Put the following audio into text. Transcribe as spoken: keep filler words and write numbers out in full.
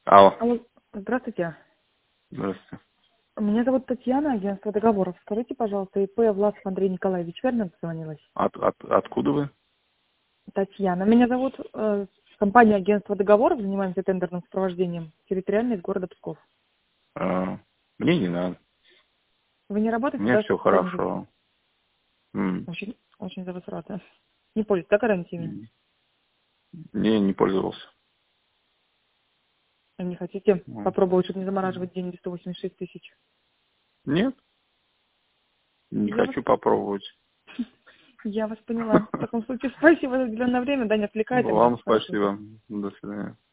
Алло. Алло, здравствуйте. Здравствуйте. Меня зовут Татьяна, агентство договоров. Скажите, пожалуйста, ИП Власов Андрей Николаевич, верно дозвонилась? От, от, откуда вы? Татьяна. Меня зовут э, компания агентство договоров, занимаемся тендерным сопровождением, территориально из города Псков. А, мне не надо. Вы не У работаете, меня да, все специально здесь? хорошо. М. Очень, очень за вас рада. Не пользуетесь, да, гарантиями? М. Не, не пользовался. А не хотите М. попробовать, чтобы не замораживать деньги сто восемьдесят шесть тысяч? Нет, не Я вас, хочу попробовать. я вас поняла. В таком случае спасибо за уделенное время, да, не отвлекайте, Вам хорошего дня. спасибо. До свидания.